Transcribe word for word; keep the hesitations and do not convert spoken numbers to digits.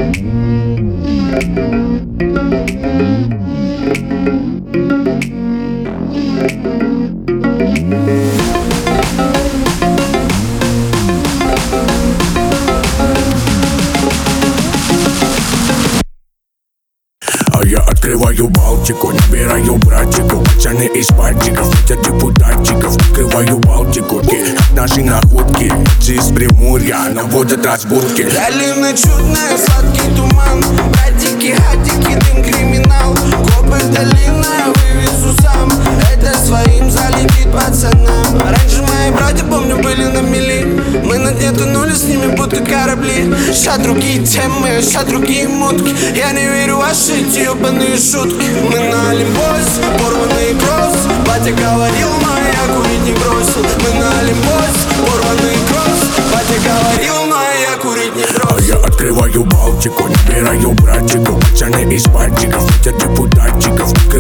А я открываю Балтику, набираю братиков, пацаны из пальчиков, видят депутатчиков. Открываю Балтику, наши находки, из Приморья наводят разборки. Долина чудная, сладкий туман, братики, хатики, дым, криминал. Копы долина, вывезу сам, это своим залетит пацанам. Раньше мои братья, помню, были на мели, мы на дне тонули, с ними будто корабли. Ща другие темы, ща другие мутки, я не верю в ваши эти ебаные шутки. Мы на Олимпосе, порванный кросс, батя говорил, но я курить не бросил. Мы на Олимпосе, порванный кросс, батя говорил, но я курить не бросил. А я открываю Балтику, набираю братиков, пацаны из пальчиков, видят депутатчиков.